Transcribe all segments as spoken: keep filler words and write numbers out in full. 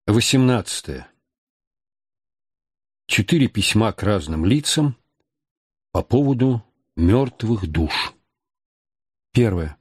восемнадцатое. Четыре письма к разным лицам по поводу мертвых душ. Первое.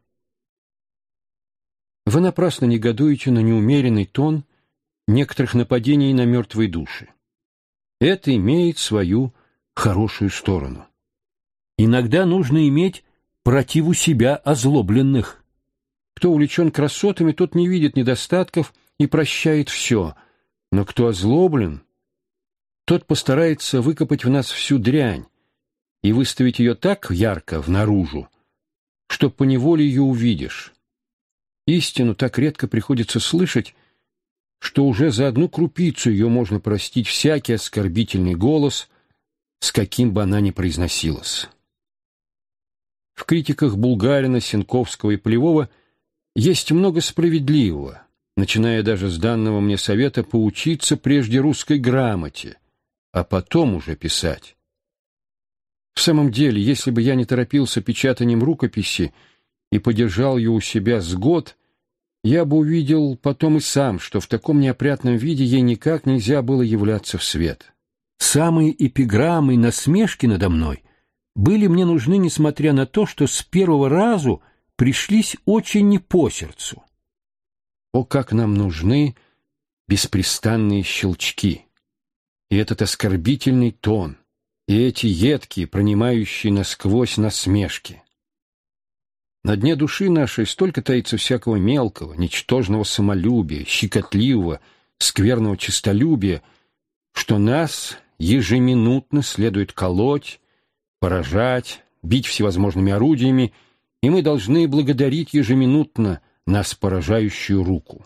Вы напрасно негодуете на неумеренный тон некоторых нападений на мертвые души. Это имеет свою хорошую сторону. Иногда нужно иметь противу себя озлобленных. Кто увлечен красотами, тот не видит недостатков и прощает все, но кто озлоблен, тот постарается выкопать в нас всю дрянь и выставить ее так ярко внаружу, что поневоле ее увидишь. Истину так редко приходится слышать, что уже за одну крупицу ее можно простить всякий оскорбительный голос, с каким бы она ни произносилась. В критиках Булгарина, Сенковского и Полевого есть много справедливого, начиная даже с данного мне совета поучиться прежде русской грамоте, а потом уже писать. В самом деле, если бы я не торопился печатанием рукописи и подержал ее у себя с год, я бы увидел потом и сам, что в таком неопрятном виде ей никак нельзя было являться в свет. Самые эпиграммы и насмешки надо мной были мне нужны, несмотря на то, что с первого разу пришлись очень не по сердцу. О, как нам нужны беспрестанные щелчки! И этот оскорбительный тон, и эти едкие, пронимающие насквозь насмешки. На дне души нашей столько таится всякого мелкого, ничтожного самолюбия, щекотливого, скверного честолюбия, что нас ежеминутно следует колоть, поражать, бить всевозможными орудиями, и мы должны благодарить ежеминутно нас поражающую руку.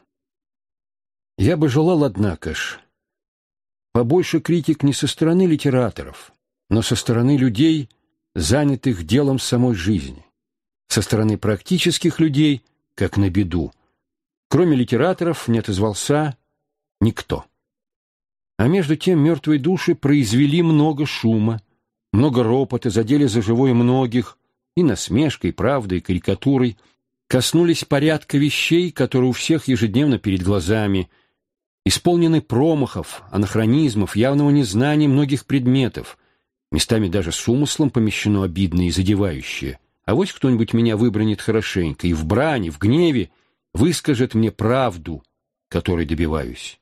Я бы желал, однако ж, побольше критик не со стороны литераторов, но со стороны людей, занятых делом самой жизни, со стороны практических людей, как на беду. Кроме литераторов не отозвался никто. А между тем мертвые души произвели много шума, много ропота, задели за живое многих, и насмешкой, правдой, карикатурой, коснулись порядка вещей, которые у всех ежедневно перед глазами, исполнены промахов, анахронизмов, явного незнания многих предметов, местами даже с умыслом помещено обидное и задевающее. А вот кто-нибудь меня выбранит хорошенько, и в брани, в гневе выскажет мне правду, которой добиваюсь.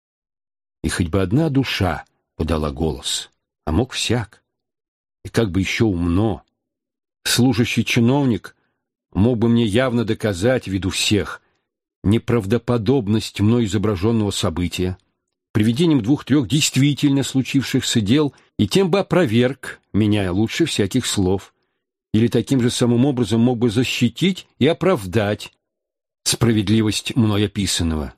И хоть бы одна душа подала голос, а мог всяк, и как бы еще умно, служащий чиновник мог бы мне явно доказать ввиду всех неправдоподобность мной изображенного события, приведением двух-трех действительно случившихся дел, и тем бы опроверг меня лучше всяких слов, или таким же самым образом мог бы защитить и оправдать справедливость мной описанного.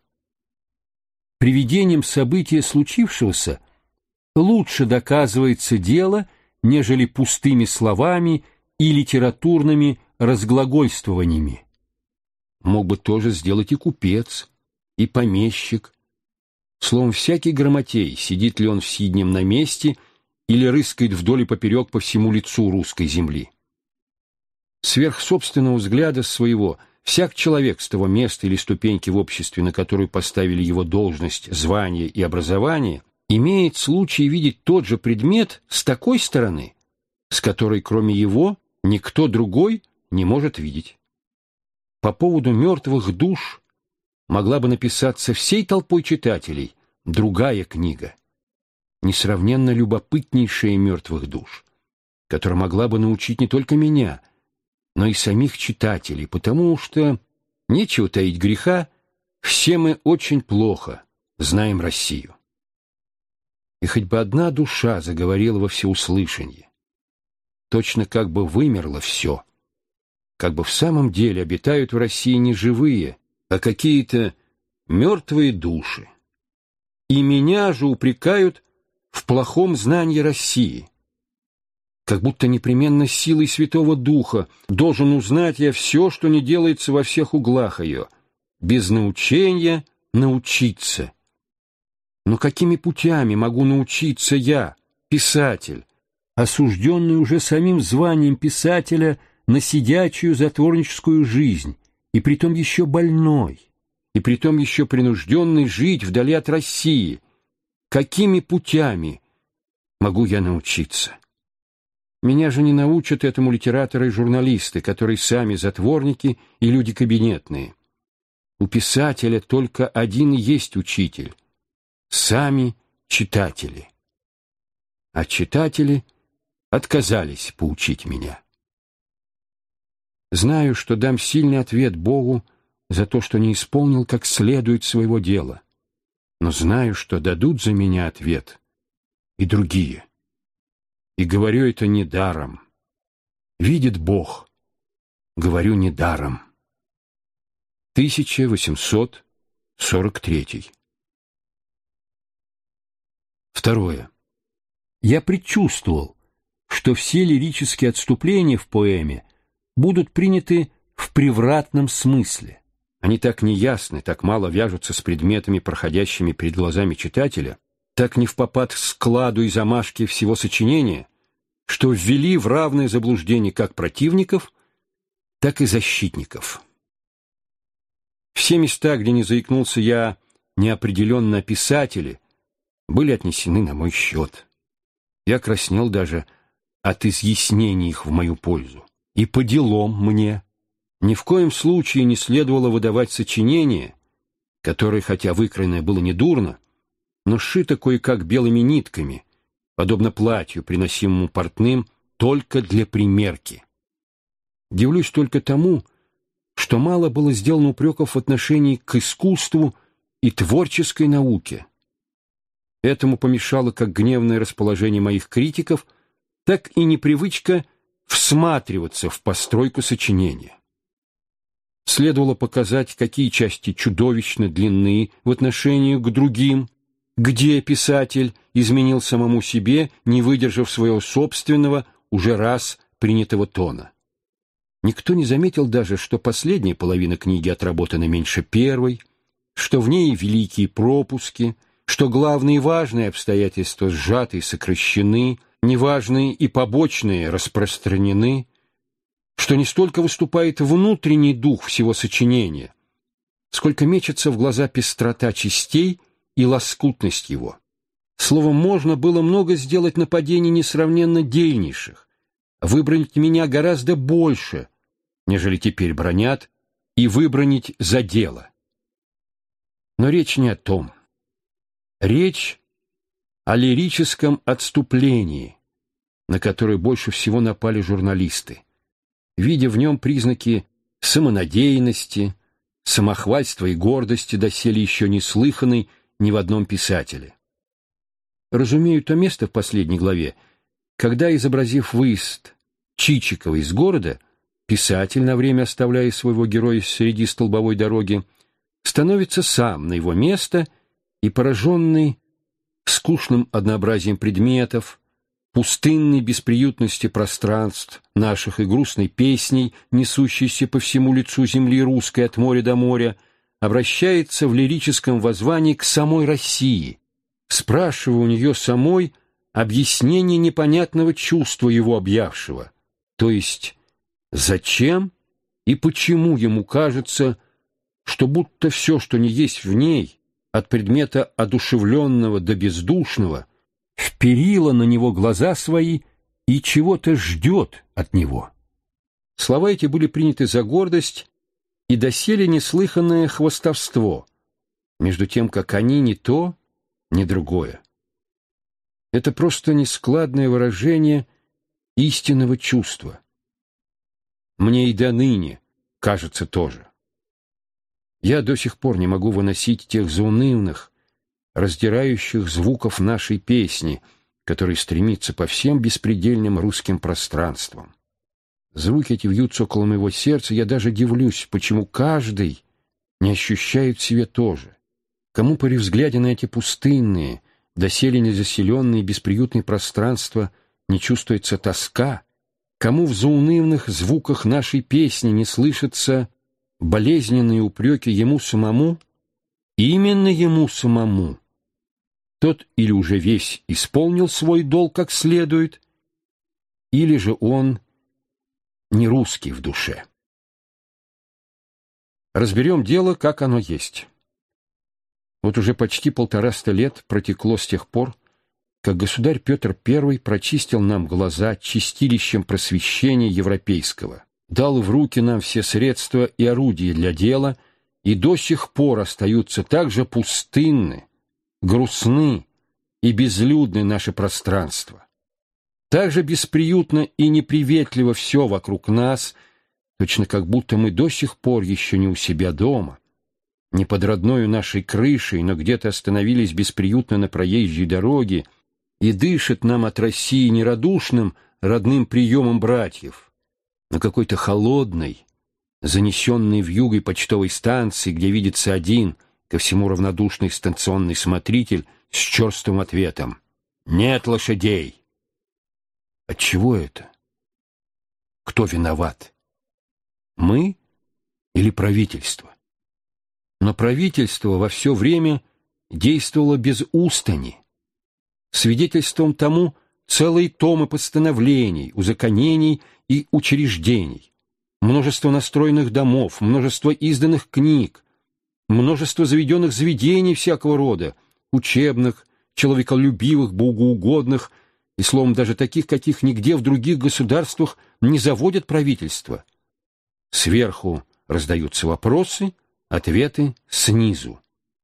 Приведением события случившегося лучше доказывается дело, нежели пустыми словами и литературными разглагольствованиями. Мог бы тоже сделать и купец, и помещик. Словом, всякий грамотей, сидит ли он в сиднем на месте или рыскает вдоль и поперек по всему лицу русской земли. Сверх собственного взгляда своего всяк человек с того места или ступеньки в обществе, на которую поставили его должность, звание и образование, имеет случай видеть тот же предмет с такой стороны, с которой, кроме его, никто другой не может видеть. По поводу мертвых душ могла бы написаться всей толпой читателей другая книга, несравненно любопытнейшая мертвых душ, которая могла бы научить не только меня, но и самих читателей, потому что, нечего таить греха, все мы очень плохо знаем Россию. И хоть бы одна душа заговорила во всеуслышание, точно как бы вымерло все, как бы в самом деле обитают в России не живые, а какие-то мертвые души. И меня же упрекают в плохом знании России, как будто непременно силой Святого Духа должен узнать я все, что не делается во всех углах ее, без научения научиться. Но какими путями могу научиться я, писатель, осужденный уже самим званием писателя на сидячую затворническую жизнь, и притом еще больной, и притом еще принужденный жить вдали от России. Какими путями могу я научиться? Меня же не научат этому литераторы и журналисты, которые сами затворники и люди кабинетные. У писателя только один и есть учитель — сами читатели. А читатели отказались поучить меня. Знаю, что дам сильный ответ Богу за то, что не исполнил как следует своего дела, но знаю, что дадут за меня ответ и другие. И говорю это не даром. Видит Бог, говорю не даром. тысяча восемьсот сорок третий. Второе. Я предчувствовал, что все лирические отступления в поэме будут приняты в превратном смысле. Они так неясны, так мало вяжутся с предметами, проходящими перед глазами читателя, так невпопад к складу и замашке всего сочинения, что ввели в равное заблуждение как противников, так и защитников. Все места, где не заикнулся я неопределенно о писателе, были отнесены на мой счет. Я краснел даже от изъяснений их в мою пользу. И по делам мне ни в коем случае не следовало выдавать сочинение, которое, хотя выкроенное было недурно, но сшито кое-как белыми нитками, подобно платью, приносимому портным только для примерки. Дивлюсь только тому, что мало было сделано упреков в отношении к искусству и творческой науке. Этому помешало как гневное расположение моих критиков, так и непривычка всматриваться в постройку сочинения. Следовало показать, какие части чудовищно длинны в отношении к другим, где писатель изменил самому себе, не выдержав своего собственного, уже раз принятого тона. Никто не заметил даже, что последняя половина книги отработана меньше первой, что в ней великие пропуски, что главные и важные обстоятельства сжаты и сокращены, неважные и побочные распространены, что не столько выступает внутренний дух всего сочинения, сколько мечется в глаза пестрота частей и лоскутность его. Словом, можно было много сделать нападений несравненно дельнейших, выбранить меня гораздо больше, нежели теперь бронят, и выбранить за дело. Но речь не о том. Речь о лирическом отступлении, на которое больше всего напали журналисты, видя в нем признаки самонадеянности, самохвальства и гордости, доселе еще не слыханной ни в одном писателе. Разумею то место в последней главе, когда, изобразив выезд Чичикова из города, писатель, на время оставляя своего героя среди столбовой дороги, становится сам на его место и, пораженный скучным однообразием предметов, пустынной бесприютности пространств наших и грустной песней, несущейся по всему лицу земли русской от моря до моря, обращается в лирическом воззвании к самой России, спрашивая у нее самой объяснение непонятного чувства его объявшего, то есть зачем и почему ему кажется, что будто все, что не есть в ней, от предмета одушевленного до бездушного, вперило на него глаза свои и чего-то ждет от него. Слова эти были приняты за гордость и доселе неслыханное хвастовство, между тем, как они ни то, ни другое. Это просто нескладное выражение истинного чувства. Мне и до ныне кажется тоже. Я до сих пор не могу выносить тех заунывных, раздирающих звуков нашей песни, которые стремится по всем беспредельным русским пространствам. Звуки эти вьются около моего сердца, я даже дивлюсь, почему каждый не ощущает в себе тоже. Кому при взгляде на эти пустынные, доселе незаселенные бесприютные пространства не чувствуется тоска, кому в заунывных звуках нашей песни не слышатся болезненные упреки ему самому, именно ему самому, тот или уже весь исполнил свой долг как следует, или же он не русский в душе. Разберем дело, как оно есть. Вот уже почти полтораста лет протекло с тех пор, как государь Петр Первый прочистил нам глаза чистилищем просвещения европейского, дал в руки нам все средства и орудия для дела, и до сих пор остаются так же пустынны, грустны и безлюдны наши пространства. Так же бесприютно и неприветливо все вокруг нас, точно как будто мы до сих пор еще не у себя дома, не под родною нашей крышей, но где-то остановились бесприютно на проезжей дороге, и дышит нам от России нерадушным родным приемом братьев, на какой-то холодной, занесенной вьюгой почтовой станции, где видится один, ко всему равнодушный станционный смотритель с черствым ответом: «Нет лошадей». Отчего это? Кто виноват? Мы или правительство? Но правительство во все время действовало без устани. Свидетельством тому целые томы постановлений, узаконений и учреждений, множество настроенных домов, множество изданных книг, множество заведенных заведений всякого рода, учебных, человеколюбивых, богоугодных, и, словом, даже таких, каких нигде в других государствах не заводят правительства. Сверху раздаются вопросы, ответы снизу.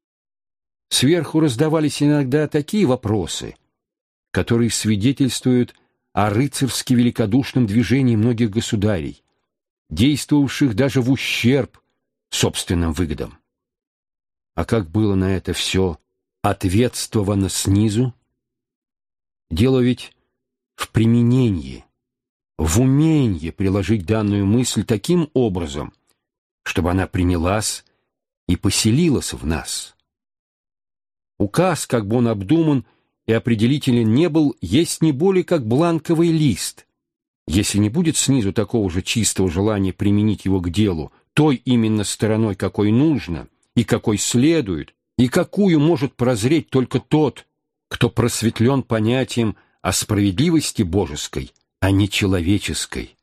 Сверху раздавались иногда такие вопросы, которые свидетельствуют о рыцарски великодушном движении многих государей, действовавших даже в ущерб собственным выгодам. А как было на это все ответствовано снизу? Дело ведь в применении, в умении приложить данную мысль таким образом, чтобы она принялась и поселилась в нас. Указ, как бы он обдуман и определителен не был, есть не более как бланковый лист. Если не будет снизу такого же чистого желания применить его к делу, той именно стороной, какой нужно, и какой следует, и какую может прозреть только тот, кто просветлен понятием о справедливости божеской, а не человеческой.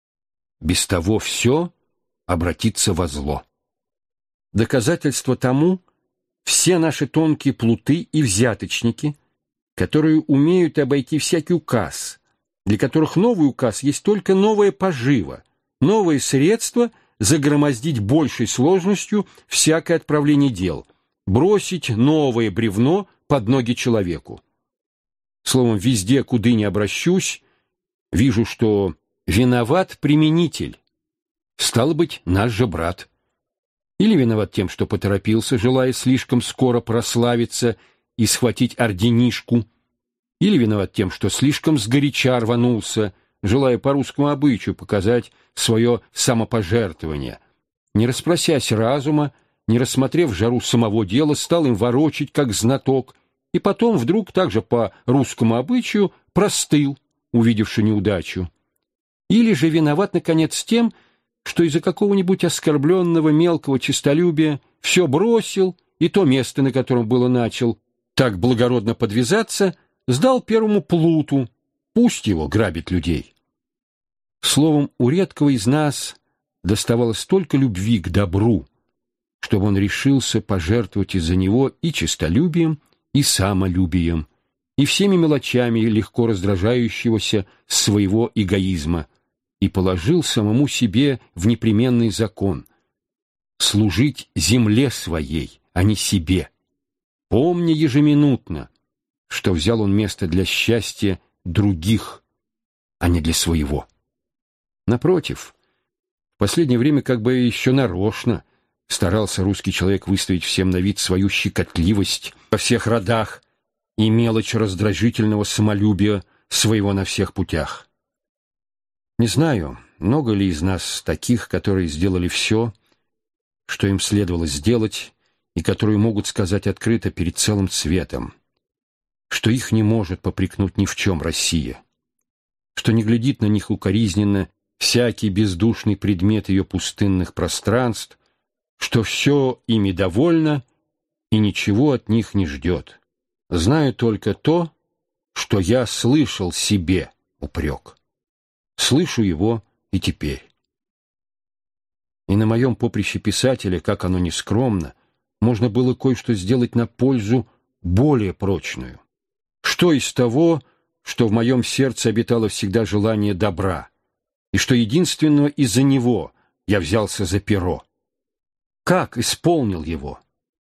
Без того все обратится во зло. Доказательство тому — все наши тонкие плуты и взяточники, которые умеют обойти всякий указ, для которых новый указ есть только новая пожива, новое средство загромоздить большей сложностью всякое отправление дел, бросить новое бревно под ноги человеку. Словом, везде, куда ни обращусь, вижу, что виноват применитель, стало быть, наш же брат. Или виноват тем, что поторопился, желая слишком скоро прославиться и схватить орденишку, или виноват тем, что слишком сгоряча рванулся, желая по русскому обычаю показать свое самопожертвование. Не расспросясь разума, не рассмотрев жару самого дела, стал им ворочить, как знаток, и потом вдруг также по русскому обычаю простыл, увидевши неудачу. Или же виноват, наконец, тем, что из-за какого-нибудь оскорбленного мелкого честолюбия все бросил, и то место, на котором было начал так благородно подвязаться, сдал первому плуту, пусть его грабит людей. Словом, у редкого из нас доставалось столько любви к добру, чтобы он решился пожертвовать из-за него и честолюбием, и самолюбием, и всеми мелочами легко раздражающегося своего эгоизма, и положил самому себе в непременный закон — служить земле своей, а не себе, помня ежеминутно, что взял он место для счастья других, а не для своего. Напротив, в последнее время как бы еще нарочно старался русский человек выставить всем на вид свою щекотливость во всех родах и мелочь раздражительного самолюбия своего на всех путях. Не знаю, много ли из нас таких, которые сделали все, что им следовало сделать, и которые могут сказать открыто перед целым светом, что их не может попрекнуть ни в чем Россия, что не глядит на них укоризненно всякий бездушный предмет ее пустынных пространств, что все ими довольно и ничего от них не ждет. Знаю только то, что я слышал себе упрек. Слышу его и теперь. И на моем поприще писателя, как оно ни скромно, можно было кое-что сделать на пользу более прочную. Что из того, что в моем сердце обитало всегда желание добра, и что единственно из-за него я взялся за перо? Как исполнил его?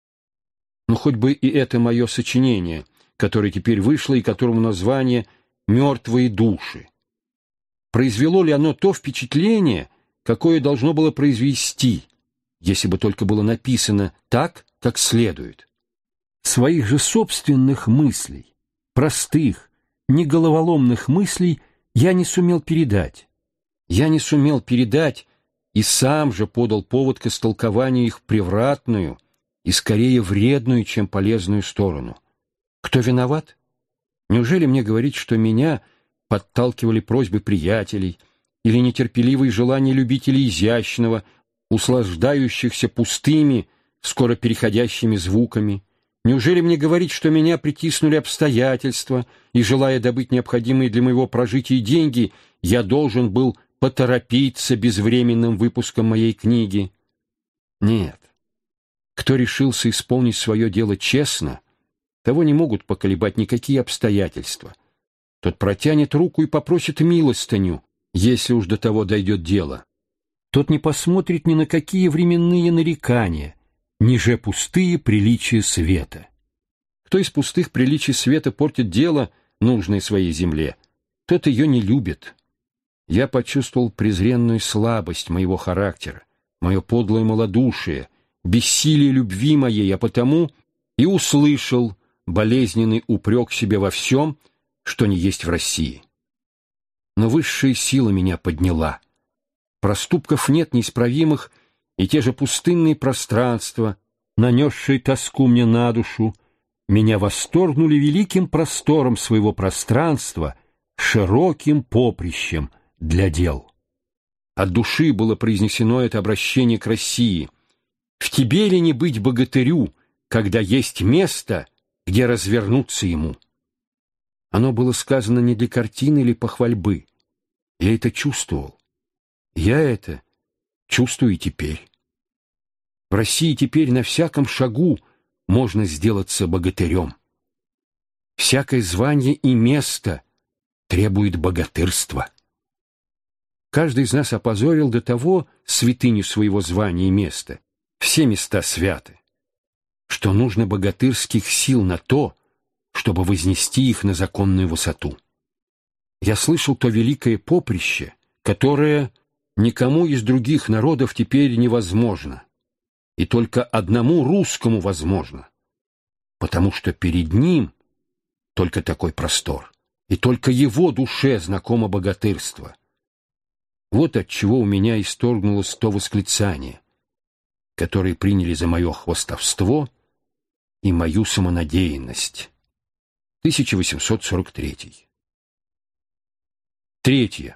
Ну, хоть бы и это мое сочинение, которое теперь вышло и которому название «Мертвые души». Произвело ли оно то впечатление, какое должно было произвести, если бы только было написано так, как следует? Своих же собственных мыслей, простых, не головоломных мыслей, я не сумел передать. Я не сумел передать и сам же подал повод к истолкованию их превратную и скорее вредную, чем полезную сторону. Кто виноват? Неужели мне говорить, что меня подталкивали просьбы приятелей или нетерпеливые желания любителей изящного, услаждающихся пустыми, скоро переходящими звуками? Неужели мне говорить, что меня притиснули обстоятельства, и, желая добыть необходимые для моего прожития деньги, я должен был поторопиться безвременным выпуском моей книги? Нет. Кто решился исполнить свое дело честно, того не могут поколебать никакие обстоятельства. Тот протянет руку и попросит милостыню, если уж до того дойдет дело. Тот не посмотрит ни на какие временные нарекания, ни же пустые приличия света. Кто из пустых приличий света портит дело, нужное своей земле, тот ее не любит. Я почувствовал презренную слабость моего характера, мое подлое малодушие, бессилие любви моей, а потому и услышал болезненный упрек себе во всем, что не есть в России. Но высшая сила меня подняла. Проступков нет неисправимых, и те же пустынные пространства, нанесшие тоску мне на душу, меня восторгнули великим простором своего пространства, широким поприщем для дел. От души было произнесено это обращение к России. В тебе ли не быть богатырю, когда есть место, где развернуться ему? Оно было сказано не для картины или похвальбы. Я это чувствовал. Я это чувствую и теперь. В России теперь на всяком шагу можно сделаться богатырем. Всякое звание и место требует богатырства. Каждый из нас опозорил до того святыню своего звания и места, все места святы, что нужно богатырских сил на то, чтобы вознести их на законную высоту. Я слышал то великое поприще, которое никому из других народов теперь невозможно, и только одному русскому возможно, потому что перед ним только такой простор, и только его душе знакомо богатырство. Вот отчего у меня исторгнулось то восклицание, которое приняли за мое хвастовство и мою самонадеянность. тысяча восемьсот сорок третий. Третье.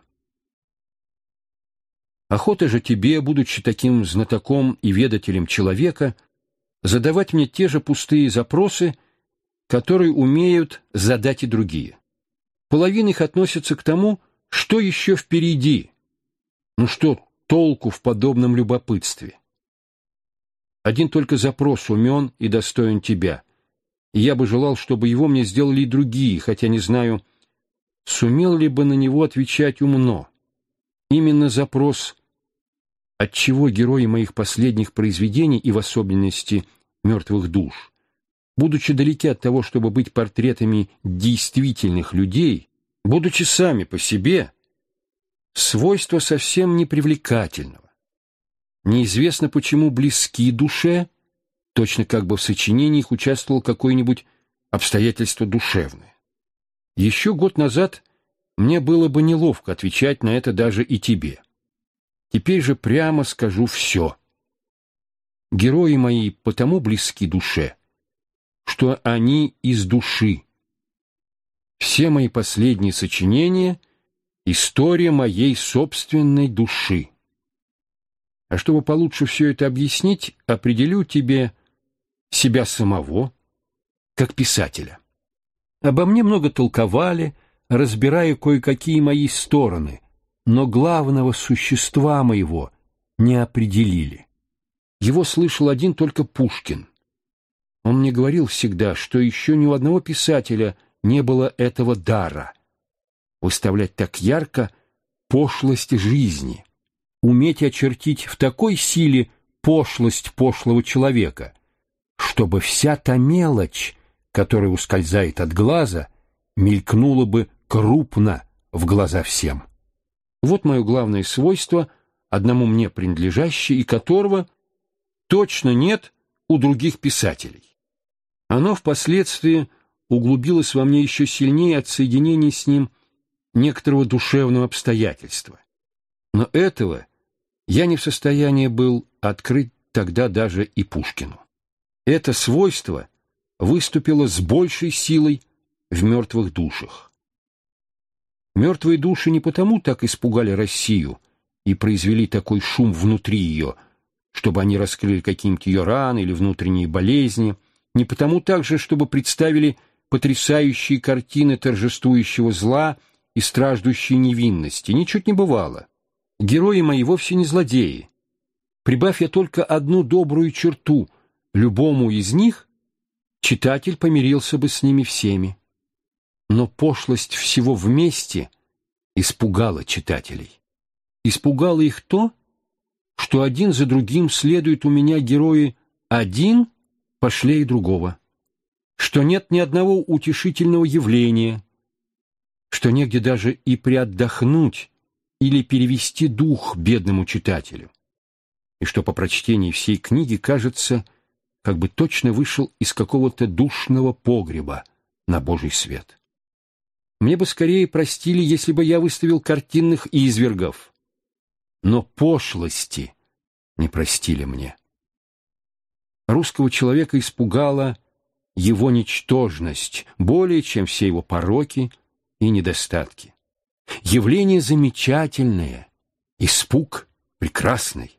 Охота же тебе, будучи таким знатоком и ведателем человека, задавать мне те же пустые запросы, которые умеют задать и другие. Половина их относится к тому, что еще впереди. Ну что толку в подобном любопытстве? Один только запрос умен и достоин тебя, и я бы желал, чтобы его мне сделали и другие, хотя не знаю, сумел ли бы на него отвечать умно. Именно запрос, отчего герои моих последних произведений, и в особенности «Мертвых душ», будучи далеки от того, чтобы быть портретами действительных людей, будучи сами по себе, свойства совсем непривлекательного, неизвестно почему близки душе, точно как бы в сочинении их участвовало какое-нибудь обстоятельство душевное. Еще год назад мне было бы неловко отвечать на это даже и тебе. Теперь же прямо скажу все. Герои мои потому близки душе, что они из души. Все мои последние сочинения — история моей собственной души. А чтобы получше все это объяснить, определю тебе себя самого как писателя. Обо мне много толковали, разбирая кое-какие мои стороны, но главного существа моего не определили. Его слышал один только Пушкин. Он мне говорил всегда, что еще ни у одного писателя не было этого дара — выставлять так ярко пошлость жизни, уметь очертить в такой силе пошлость пошлого человека, чтобы вся та мелочь, которая ускользает от глаза, мелькнула бы крупно в глаза всем. Вот мое главное свойство, одному мне принадлежащее, и которого точно нет у других писателей. Оно впоследствии углубилось во мне еще сильнее от соединения с ним некоторого душевного обстоятельства. Но этого я не в состоянии был открыть тогда даже и Пушкину. Это свойство выступило с большей силой в мертвых душах. Мертвые души не потому так испугали Россию и произвели такой шум внутри ее, чтобы они раскрыли какие-нибудь ее раны или внутренние болезни, не потому также, чтобы представили потрясающие картины торжествующего зла и страждущей невинности. Ничуть не бывало. Герои мои вовсе не злодеи. Прибавь я только одну добрую черту любому из них, читатель помирился бы с ними всеми. Но пошлость всего вместе испугала читателей. Испугало их то, что один за другим следуют у меня герои один пошлее другого, что нет ни одного утешительного явления, что негде даже и приотдохнуть или перевести дух бедному читателю, и что по прочтении всей книги кажется, как бы точно вышел из какого-то душного погреба на Божий свет. Мне бы скорее простили, если бы я выставил картинных извергов, но пошлости не простили мне. Русского человека испугала его ничтожность более, чем все его пороки и недостатки. Явление замечательное, испуг прекрасный.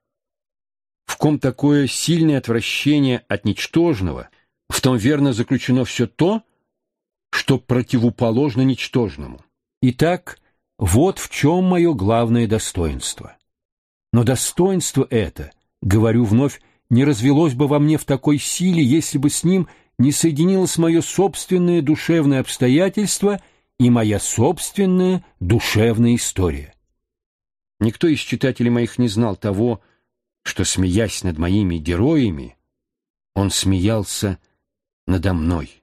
В ком такое сильное отвращение от ничтожного, в том верно заключено все то, что противоположно ничтожному. Итак, вот в чем мое главное достоинство. Но достоинство это, говорю вновь, не развелось бы во мне в такой силе, если бы с ним не соединилось мое собственное душевное обстоятельство и моя собственная душевная история. Никто из читателей моих не знал того, что, смеясь над моими героями, он смеялся надо мной.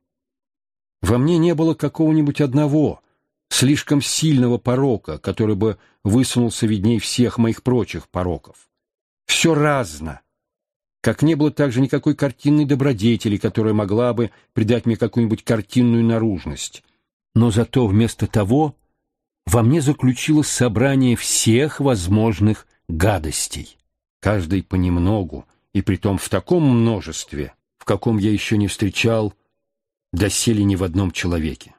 Во мне не было какого-нибудь одного, слишком сильного порока, который бы высунулся видней всех моих прочих пороков. Все разно, как не было также никакой картинной добродетели, которая могла бы придать мне какую-нибудь картинную наружность. Но зато вместо того во мне заключилось собрание всех возможных гадостей, каждый понемногу, и притом в таком множестве, в каком я еще не встречал доселе ни в одном человеке.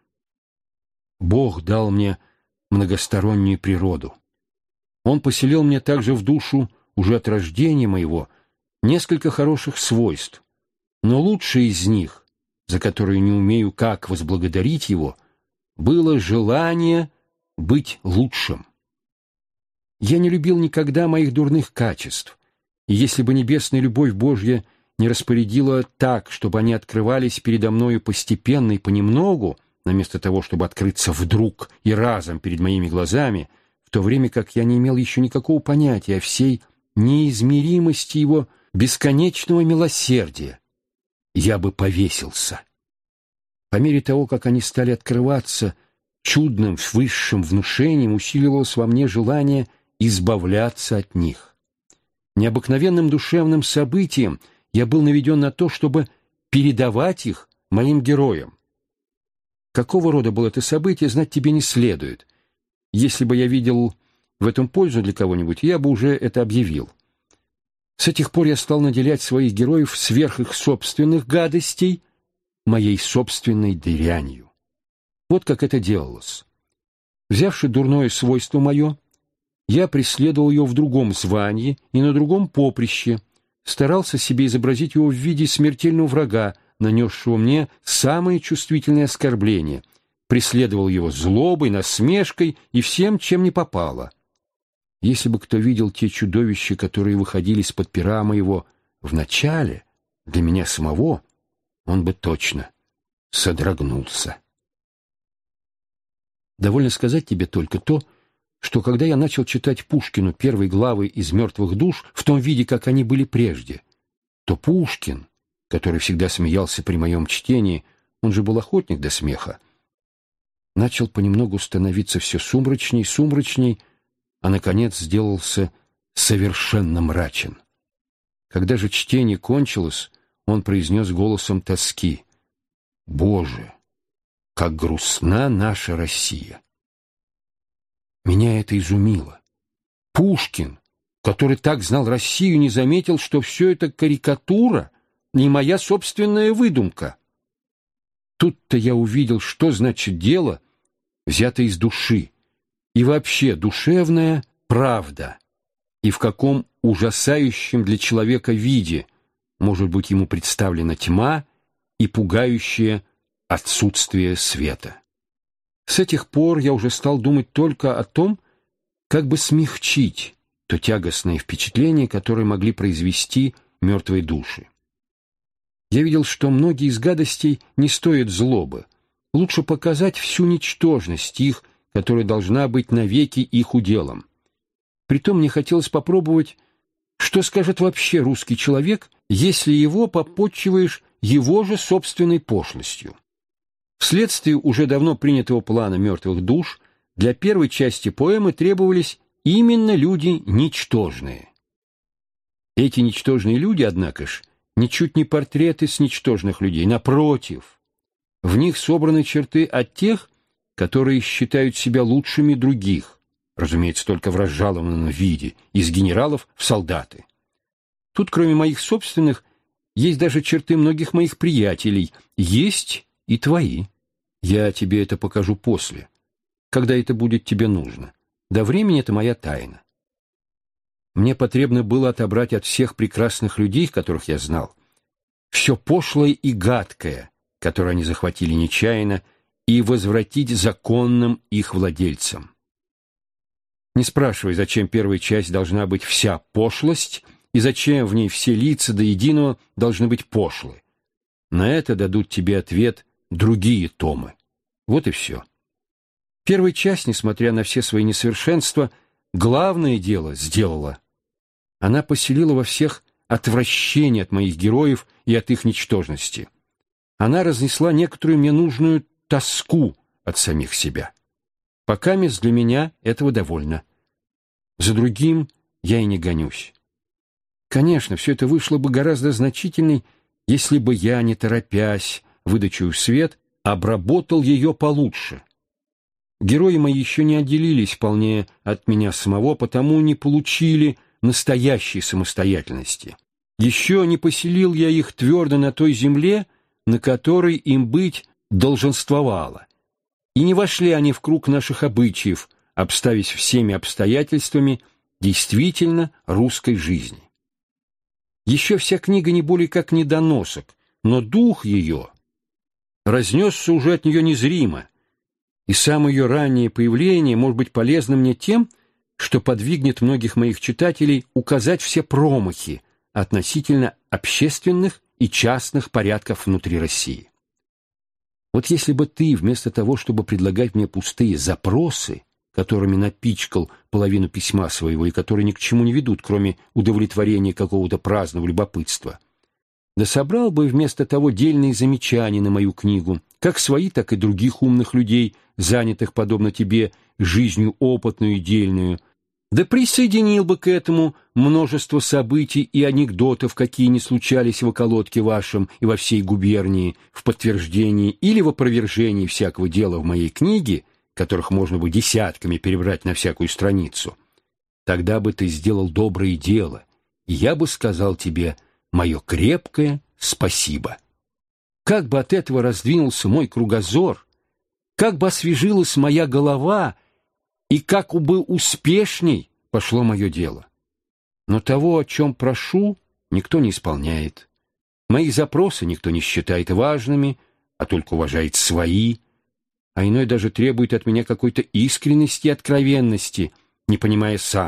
Бог дал мне многостороннюю природу. Он поселил мне также в душу уже от рождения моего несколько хороших свойств, но лучшее из них, за которое не умею как возблагодарить его, было желание быть лучшим. Я не любил никогда моих дурных качеств, и если бы небесная любовь Божья не распорядила так, чтобы они открывались передо мною постепенно и понемногу, вместо того, чтобы открыться вдруг и разом перед моими глазами, в то время как я не имел еще никакого понятия о всей неизмеримости его бесконечного милосердия, я бы повесился. По мере того, как они стали открываться, чудным высшим внушением усиливалось во мне желание избавляться от них. Необыкновенным душевным событием я был наведен на то, чтобы передавать их моим героям. Какого рода было это событие, знать тебе не следует. Если бы я видел в этом пользу для кого-нибудь, я бы уже это объявил. С этих пор я стал наделять своих героев сверх их собственных гадостей моей собственной дрянью. Вот как это делалось. Взявши дурное свойство мое, я преследовал ее в другом звании и на другом поприще, старался себе изобразить его в виде смертельного врага, нанесшего мне самые чувствительные оскорбления, преследовал его злобой, насмешкой и всем, чем не попало. Если бы кто видел те чудовища, которые выходили из-под пера моего в начале, для меня самого, он бы точно содрогнулся. Довольно сказать тебе только то, что когда я начал читать Пушкину первые главы из «Мертвых душ» в том виде, как они были прежде, то Пушкин, который всегда смеялся при моем чтении, он же был охотник до смеха, начал понемногу становиться все сумрачней, сумрачней, а, наконец, сделался совершенно мрачен. Когда же чтение кончилось, он произнес голосом тоски: «Боже, как грустна наша Россия!» Меня это изумило. Пушкин, который так знал Россию, не заметил, что все это карикатура, не моя собственная выдумка. Тут-то я увидел, что значит дело, взято из души, и вообще душевная правда, и в каком ужасающем для человека виде может быть ему представлена тьма и пугающее отсутствие света. С этих пор я уже стал думать только о том, как бы смягчить то тягостное впечатление, которое могли произвести мертвые души. Я видел, что многие из гадостей не стоят злобы. Лучше показать всю ничтожность их, которая должна быть навеки их уделом. Притом мне хотелось попробовать, что скажет вообще русский человек, если его попотчеваешь его же собственной пошлостью. Вследствие уже давно принятого плана «Мертвых душ» для первой части поэмы требовались именно люди ничтожные. Эти ничтожные люди, однако ж, ничуть не портреты с ничтожных людей, напротив, в них собраны черты от тех, которые считают себя лучшими других, разумеется, только в разжалованном виде, из генералов в солдаты. Тут, кроме моих собственных, есть даже черты многих моих приятелей, есть и твои. Я тебе это покажу после, когда это будет тебе нужно. До времени это моя тайна. Мне потребно было отобрать от всех прекрасных людей, которых я знал, все пошлое и гадкое, которое они захватили нечаянно, и возвратить законным их владельцам. Не спрашивай, зачем первая часть должна быть вся пошлость, и зачем в ней все лица до единого должны быть пошлы. На это дадут тебе ответ другие томы. Вот и все. Первая часть, несмотря на все свои несовершенства, главное дело сделала. Она поселила во всех отвращение от моих героев и от их ничтожности. Она разнесла некоторую мне нужную тоску от самих себя. Покамест для меня этого довольно. За другим я и не гонюсь. Конечно, все это вышло бы гораздо значительней, если бы я, не торопясь, выдачу в свет, обработал ее получше. Герои мои еще не отделились вполне от меня самого, потому не получили настоящей самостоятельности. Еще не поселил я их твердо на той земле, на которой им быть долженствовало, и не вошли они в круг наших обычаев, обставясь всеми обстоятельствами действительно русской жизни. Еще вся книга не более как недоносок, но дух ее разнесся уже от нее незримо, и самое ее раннее появление может быть полезно мне тем, что подвигнет многих моих читателей указать все промахи относительно общественных и частных порядков внутри России. Вот если бы ты, вместо того, чтобы предлагать мне пустые запросы, которыми напичкал половину письма своего и которые ни к чему не ведут, кроме удовлетворения какого-то праздного любопытства, да собрал бы вместо того дельные замечания на мою книгу, как свои, так и других умных людей, занятых, подобно тебе, жизнью опытную и дельную, да присоединил бы к этому множество событий и анекдотов, какие не случались в околотке вашем и во всей губернии, в подтверждении или в опровержении всякого дела в моей книге, которых можно бы десятками перебрать на всякую страницу, тогда бы ты сделал доброе дело, и я бы сказал тебе мое крепкое спасибо. Как бы от этого раздвинулся мой кругозор, как бы освежилась моя голова, и как бы успешней пошло мое дело. Но того, о чем прошу, никто не исполняет. Мои запросы никто не считает важными, а только уважает свои, а иной даже требует от меня какой-то искренности и откровенности, не понимая сам,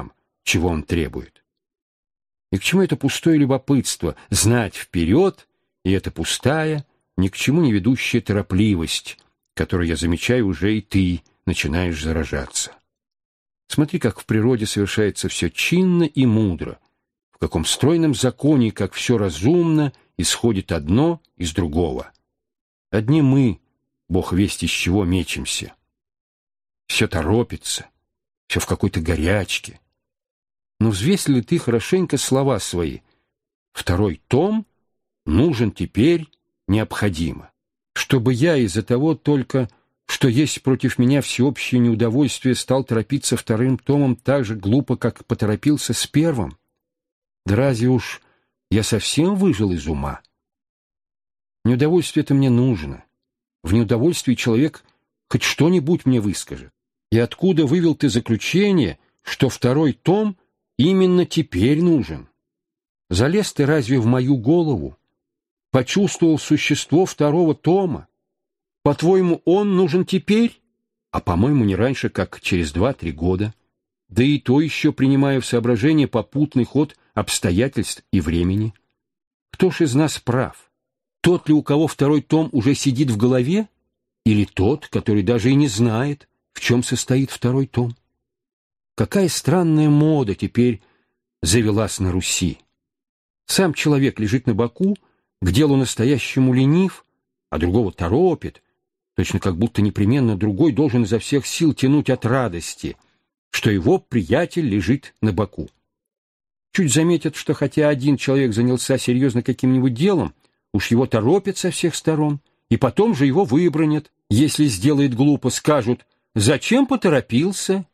чего он требует. И к чему это пустое любопытство знать вперед, и эта пустая, ни к чему не ведущая торопливость, которую я замечаю уже и ты начинаешь заражаться. Смотри, как в природе совершается все чинно и мудро, в каком стройном законе, как все разумно, исходит одно из другого. Одни мы, Бог весть из чего, мечемся. Все торопится, все в какой-то горячке. Но взвесь ли ты хорошенько слова свои? Второй том нужен теперь необходимо. Чтобы я из-за того только, что есть против меня всеобщее неудовольствие, стал торопиться вторым томом так же глупо, как поторопился с первым? Да разве уж я совсем выжил из ума? Неудовольствие-то мне нужно. В неудовольствии человек хоть что-нибудь мне выскажет. И откуда вывел ты заключение, что второй том именно теперь нужен? Залез ты разве в мою голову? Почувствовал существо второго тома? По-твоему, он нужен теперь? А, по-моему, не раньше, как через два-три года. Да и то еще принимая в соображение попутный ход обстоятельств и времени. Кто ж из нас прав? Тот ли, у кого второй том уже сидит в голове? Или тот, который даже и не знает, в чем состоит второй том? Какая странная мода теперь завелась на Руси. Сам человек лежит на боку, к делу настоящему ленив, а другого торопит, точно как будто непременно другой должен изо всех сил тянуть от радости, что его приятель лежит на боку. Чуть заметят, что хотя один человек занялся серьезно каким-нибудь делом, уж его торопят со всех сторон, и потом же его выбранят. Если сделает глупо, скажут: «Зачем поторопился?»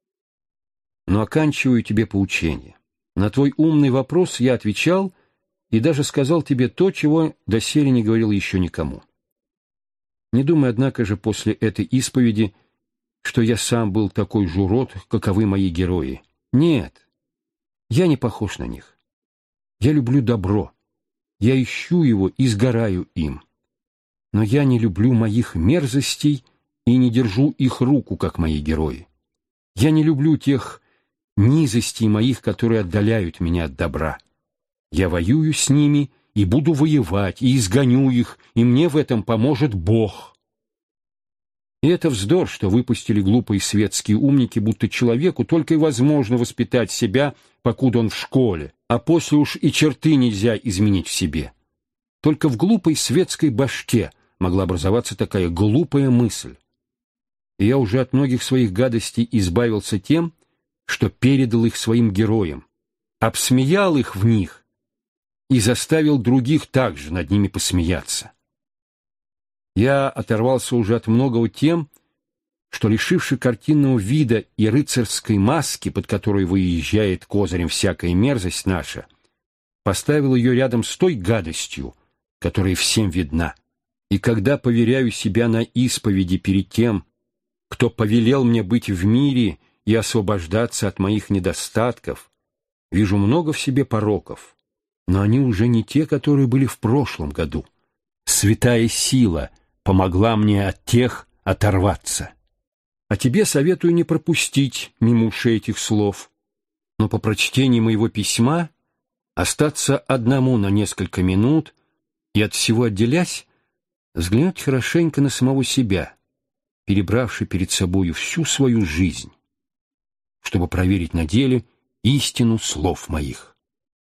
Но оканчиваю тебе поучение. На твой умный вопрос я отвечал и даже сказал тебе то, чего доселе не говорил еще никому. Не думай, однако же, после этой исповеди, что я сам был такой же урод, каковы мои герои. Нет, я не похож на них. Я люблю добро. Я ищу его и сгораю им. Но я не люблю моих мерзостей и не держу их руку, как мои герои. Я не люблю тех низостей моих, которые отдаляют меня от добра. Я воюю с ними и буду воевать, и изгоню их, и мне в этом поможет Бог. И это вздор, что выпустили глупые светские умники, будто человеку только и возможно воспитать себя, покуда он в школе, а после уж и черты нельзя изменить в себе. Только в глупой светской башке могла образоваться такая глупая мысль. И я уже от многих своих гадостей избавился тем, что передал их своим героям, обсмеял их в них и заставил других также над ними посмеяться. Я оторвался уже от многого тем, что, лишивши картинного вида и рыцарской маски, под которой выезжает козырем всякая мерзость наша, поставил ее рядом с той гадостью, которая всем видна. И когда поверяю себя на исповеди перед тем, кто повелел мне быть в мире и освобождаться от моих недостатков, вижу много в себе пороков, но они уже не те, которые были в прошлом году. Святая сила помогла мне от тех оторваться. А тебе советую не пропустить мимо ушей этих слов, но по прочтении моего письма остаться одному на несколько минут и, от всего отделясь, взглянуть хорошенько на самого себя, перебравши перед собою всю свою жизнь, чтобы проверить на деле истину слов моих.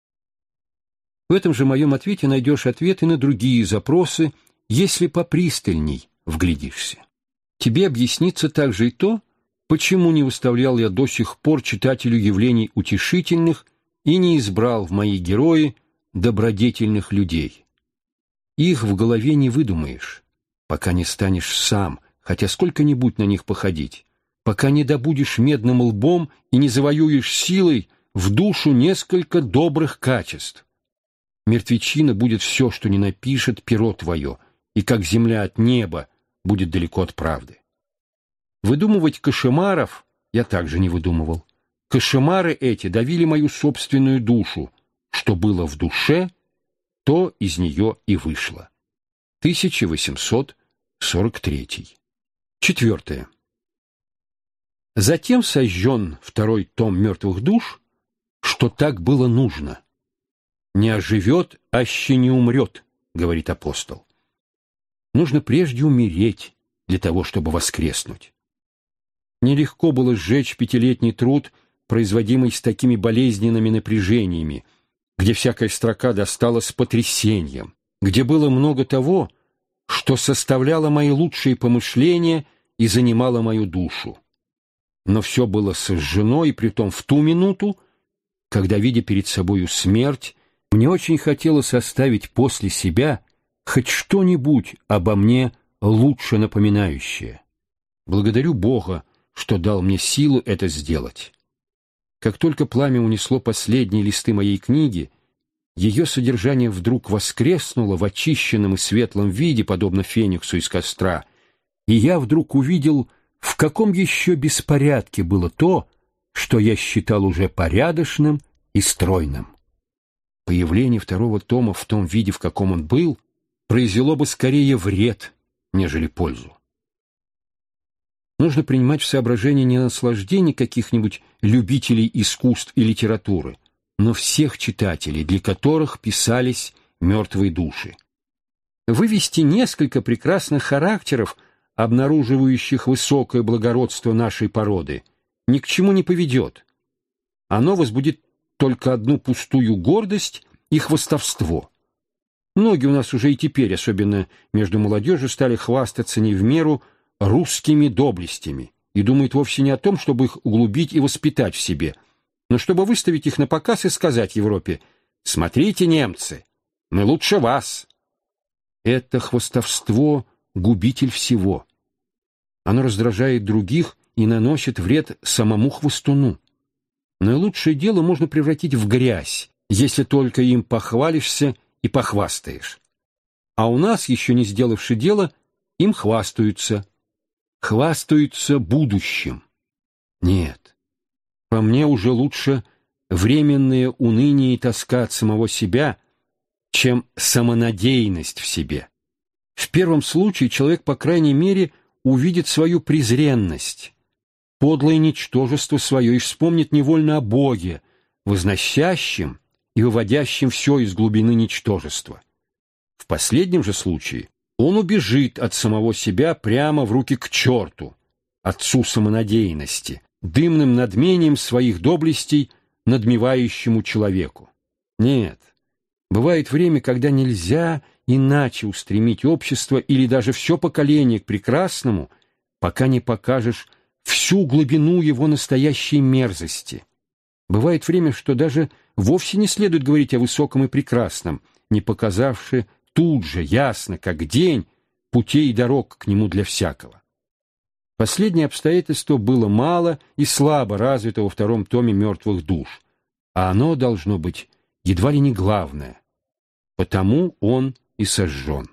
В этом же моем ответе найдешь ответы на другие запросы, если попристальней вглядишься. Тебе объяснится также и то, почему не выставлял я до сих пор читателю явлений утешительных и не избрал в мои герои добродетельных людей. Их в голове не выдумаешь, пока не станешь сам, хотя сколько-нибудь на них походить, пока не добудешь медным лбом и не завоюешь силой в душу несколько добрых качеств. Мертвечина будет все, что не напишет перо твое, и как земля от неба будет далеко от правды. Выдумывать кошмаров я также не выдумывал. Кошмары эти давили мою собственную душу. Что было в душе, то из нее и вышло. тысяча восемьсот сорок третий. Четвертое. Затем сожжен второй том «Мертвых душ», что так было нужно. «Не оживет, аще не умрет», — говорит апостол. Нужно прежде умереть для того, чтобы воскреснуть. Нелегко было сжечь пятилетний труд, производимый с такими болезненными напряжениями, где всякая строка досталась с потрясением, где было много того, что составляло мои лучшие помышления и занимало мою душу. Но все было сожжено, и притом в ту минуту, когда, видя перед собою смерть, мне очень хотелось оставить после себя хоть что-нибудь обо мне лучше напоминающее. Благодарю Бога, что дал мне силу это сделать. Как только пламя унесло последние листы моей книги, ее содержание вдруг воскреснуло в очищенном и светлом виде, подобно фениксу из костра, и я вдруг увидел, в каком еще беспорядке было то, что я считал уже порядочным и стройным. Появление второго тома в том виде, в каком он был, произвело бы скорее вред, нежели пользу. Нужно принимать в соображение не наслаждение каких-нибудь любителей искусств и литературы, но всех читателей, для которых писались «Мертвые души». Вывести несколько прекрасных характеров, обнаруживающих высокое благородство нашей породы, ни к чему не поведет. Оно возбудит только одну пустую гордость и хвастовство. Многие у нас уже и теперь, особенно между молодежью, стали хвастаться не в меру русскими доблестями и думают вовсе не о том, чтобы их углубить и воспитать в себе, но чтобы выставить их на показ и сказать Европе: «Смотрите, немцы, мы лучше вас». Это хвастовство — губитель всего. Оно раздражает других и наносит вред самому хвастуну. Наилучшее дело можно превратить в грязь, если только им похвалишься и похвастаешь. А у нас, еще не сделавши дело, им хвастаются. Хвастаются будущим. Нет, по мне уже лучше временное уныние и тоска от самого себя, чем самонадеянность в себе. В первом случае человек, по крайней мере, увидит свою презренность, подлое ничтожество свое, и вспомнит невольно о Боге, возносящем и выводящем все из глубины ничтожества. В последнем же случае он убежит от самого себя прямо в руки к черту, отцу самонадеянности, дымным надмением своих доблестей надмевающему человеку. Нет, бывает время, когда нельзя иначе устремить общество или даже все поколение к прекрасному, пока не покажешь всю глубину его настоящей мерзости. Бывает время, что даже вовсе не следует говорить о высоком и прекрасном, не показавши тут же, ясно, как день, путей и дорог к нему для всякого. Последнее обстоятельство было мало и слабо развито во втором томе «Мертвых душ», а оно должно быть едва ли не главное. Потому он и сожжен.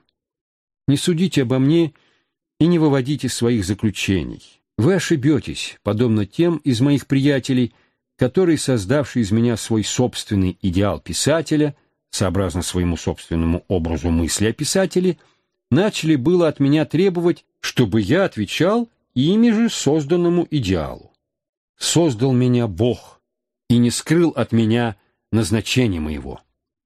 Не судите обо мне и не выводите своих заключений. Вы ошибетесь, подобно тем из моих приятелей, которые, создавшие из меня свой собственный идеал писателя, сообразно своему собственному образу мысли о писателе, начали было от меня требовать, чтобы я отвечал ими же созданному идеалу. Создал меня Бог и не скрыл от меня назначение моего.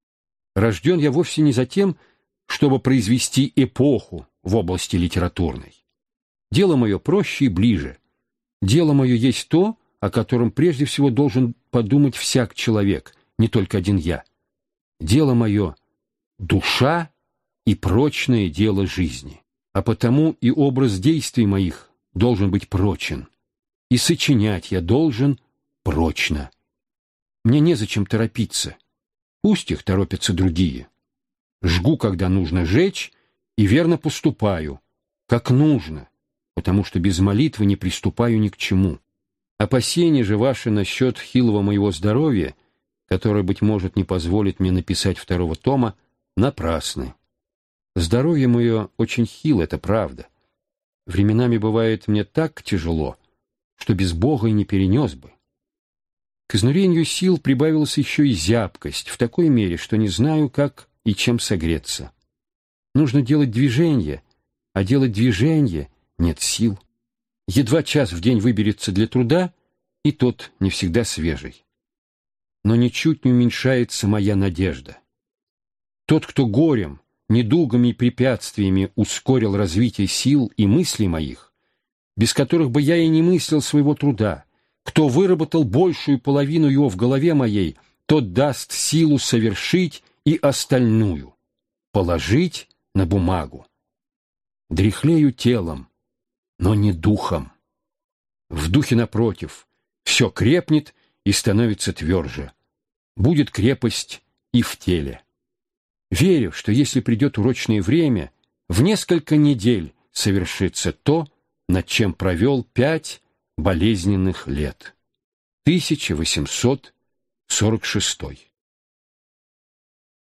Рожден я вовсе не за тем, чтобы произвести эпоху в области литературной. Дело мое проще и ближе. Дело мое есть то, о котором прежде всего должен подумать всяк человек, не только один я. Дело мое — душа и прочное дело жизни. А потому и образ действий моих должен быть прочен. И сочинять я должен прочно. Мне незачем торопиться. Пусть их торопятся другие. Жгу, когда нужно жечь, и верно поступаю, как нужно, потому что без молитвы не приступаю ни к чему. Опасения же ваши насчет хилого моего здоровья, которое, быть может, не позволит мне написать второго тома, напрасны. Здоровье мое очень хило, это правда. Временами бывает мне так тяжело, что без Бога и не перенес бы. К изнурению сил прибавилась еще и зябкость, в такой мере, что не знаю, как и чем согреться. Нужно делать движение, а делать движение нет сил. Едва час в день выберется для труда, и тот не всегда свежий. но ничуть не уменьшается моя надежда. Тот, кто горем, недугами и препятствиями ускорил развитие сил и мыслей моих, без которых бы я и не мыслил своего труда, кто выработал большую половину его в голове моей, тот даст силу совершить и остальную, положить на бумагу. Дряхлею телом, но не духом. В духе, напротив, все крепнет и становится тверже. Будет крепость и в теле. Верю, что если придет урочное время, в несколько недель совершится то, над чем провел пять болезненных лет. тысяча восемьсот сорок шестой.